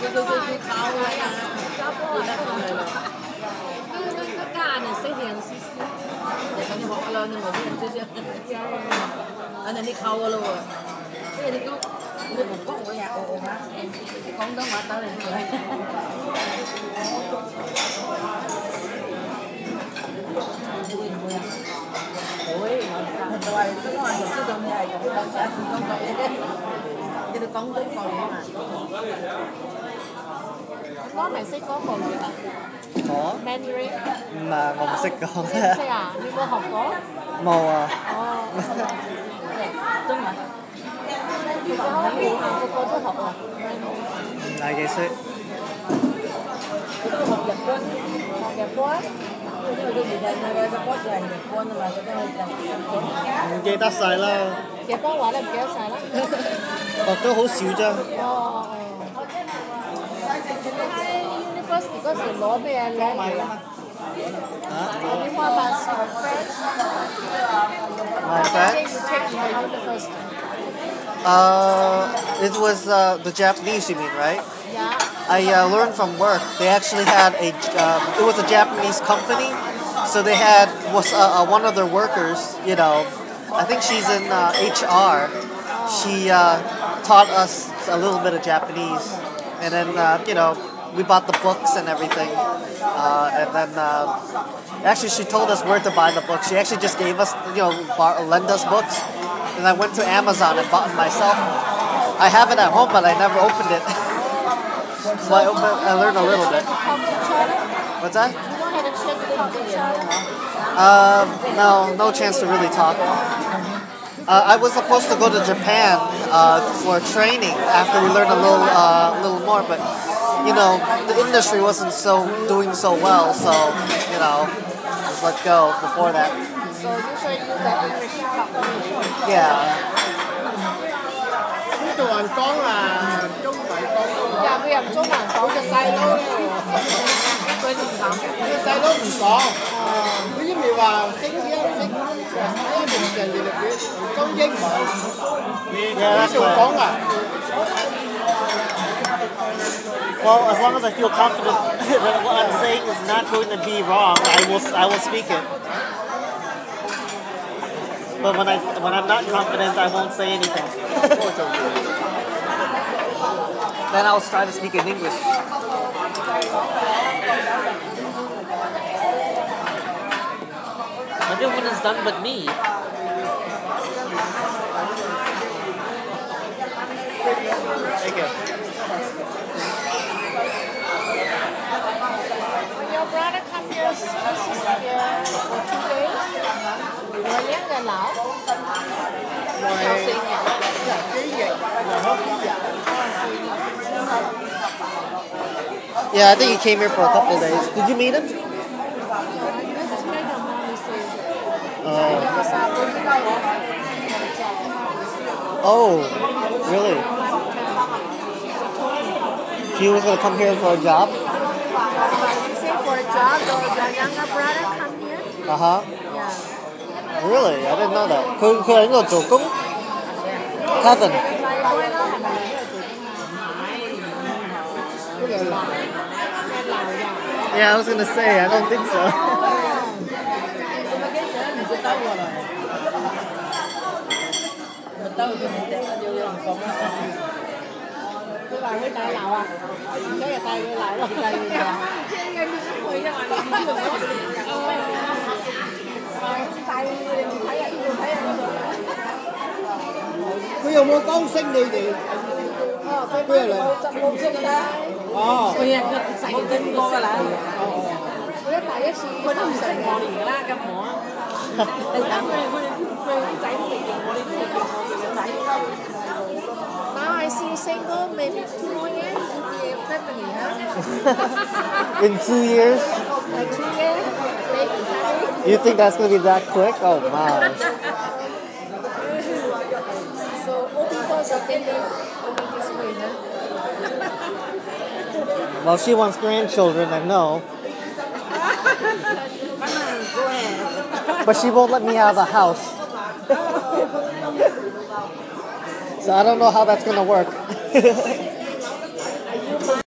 佢靠啦，記得佢係啦。個家人識人少少，你等你學㗎啦，你冇識人少少，等陣你靠㗎咯喎，即係你講你唔講我也我嘛，廣東話打嚟會唔會啊？會，就係中國人就知道你係廣東人，中國嘢，你哋廣東國語嘛？我咪識講國語啊。 我 Mandarin 唔係，我唔識講識唔識啊？你冇學過？ 冇啊。 哦，中文。其實喺學校個個都學啊。 唔係幾識。 佢都學日本，學日本。因為佢哋嘅波就係日本啊嘛，佢都係日本。 唔記得晒啦。 日本話你唔記得晒啦？ 學咗好少啫。 哦。你喺 University 嗰時攞咩攞嚟啊？你話辦事 French？ My French? It was the Japanese, you mean, right? Yeah. I learned from work. They actually had it was a Japanese company, so they had one of their workers, I think she's in HR. She taught us a little bit of Japanese, and then, we bought the books and everything. And then, actually she told us where to buy the books. She actually just gave us, lend us books. And I went to Amazon and bought it myself. I have it at home, but I never opened it. So I learned a little bit. What's that? No chance to really talk. I was supposed to go to Japan for training after we learned a little more, but the industry wasn't doing so well, so just let go before that. So usually you get English talk. Yeah. 呢度人講啊，中文講又佢又唔中文講嘅細佬，佢唔講， 佢細佬唔講，佢因為話識人哋嚟講英文，呢度講啊。 Well, as long as I feel confident that what I'm saying is not going to be wrong, I will speak it. But when I'm not confident, I won't say anything. Then I'll try to speak in English. Everyone is done but me. Thank you. When your brother come here, here for 2 days, 我兩個佬，有四年，幾日， Yeah, I think he came here for a couple of days. Did you meet him? Oh, really? He was going to come here for a job? For a job, your younger brother come here? Uh-huh. Yeah. Really? I didn't know that.佢喺度做工? Heaven. Yeah, I was going to say, I don't think so. 佢有冇講識你哋？佢係嚟。 冇識㗎啦。 哦。 佢細個經過㗎啦。佢第一次，佢都唔成過年㗎啦，咁我。而家佢啲仔都未見我，你都未見我哋嘅仔。Now I see single, maybe 2 more years to be family, huh? In 2 years? Like 2 years, maybe family. You think that's going to be that quick? Oh, my. So all people are thinking only this way, huh? Well, she wants grandchildren, I know. Go ahead. But she won't let me have a house. So I don't know how that's going to work.